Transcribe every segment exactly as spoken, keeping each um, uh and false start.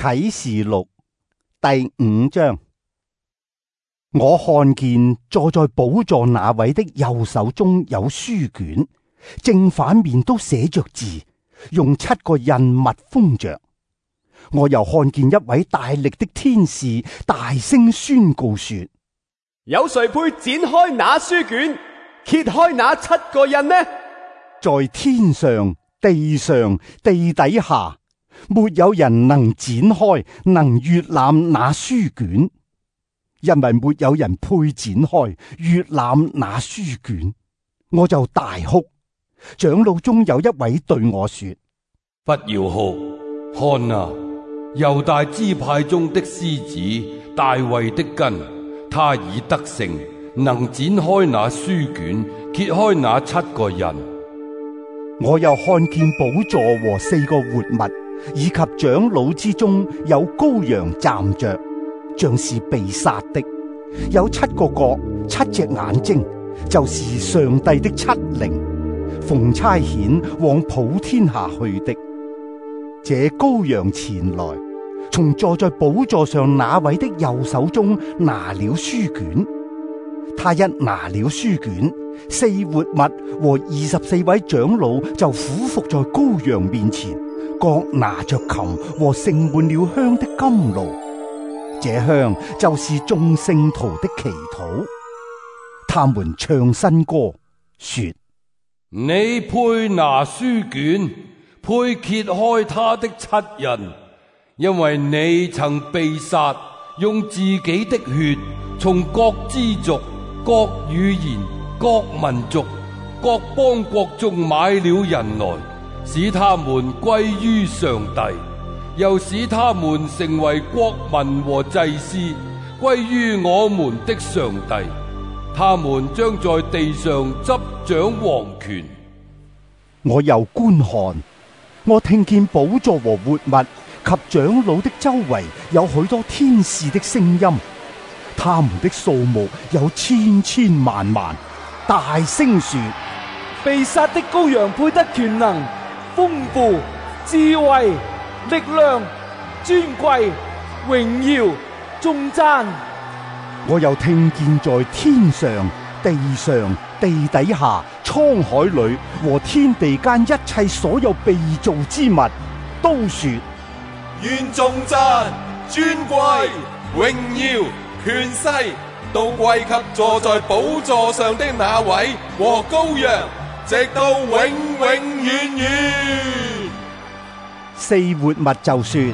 啟示錄第五章。我看見坐在寶座那位的右手中有書卷，正反面都寫着字，用七個印密封着。我又看見一位大力的天使大聲宣告說： 有誰配展開那書卷，揭開那七個印呢？ 在天上、地上、地底下，沒有人能展開，能閱覽那書卷，因為沒有人配展開、閱覽那書卷。我就大哭。長老中有一位對我說： 不要哭，看啊，猶大支派中的獅子大衛的根，他已得勝，能展開那書卷，揭開那七個印。 我又看見寶座和四個活物，以及長老之中有羔羊站着，像是被殺的，有七個角、七隻眼睛，就是上帝的七靈，奉差遣往普天下去的。這羔羊前來，從坐在寶座上那位的右手中拿了書卷。他一拿了書卷，四活物和二十四位長老就俯伏在羔羊面前，各拿着琴和盛滿了香的甘露。這香就是眾聖徒的祈禱。他們唱新歌，說： 你配拿書卷，配揭開他的七印，因為你曾被殺，用自己的血從各支族、各語言、各民族、各邦國中買了人來，使他們歸於上帝，又使他們成為國民和祭司，歸於我們的上帝。他們將在地上執掌王權。 我又觀看，我聽見寶座和活物及長老的周圍有許多天使的聲音，他們的數目有千千萬萬，大聲說： 被殺的羔羊配得權能、豐富、智慧、力量、尊貴、榮耀、頌讚。 我又聽見在天上、地上、地底下、滄海裏和天地間一切所有被造之物，都說： 願頌讚、尊貴、榮耀、權勢都歸給坐在寶座上的那位和羔羊，直到永永遠遠。 四活物就說：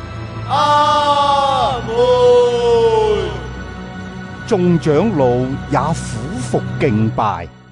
阿門。 眾長老也俯伏敬拜。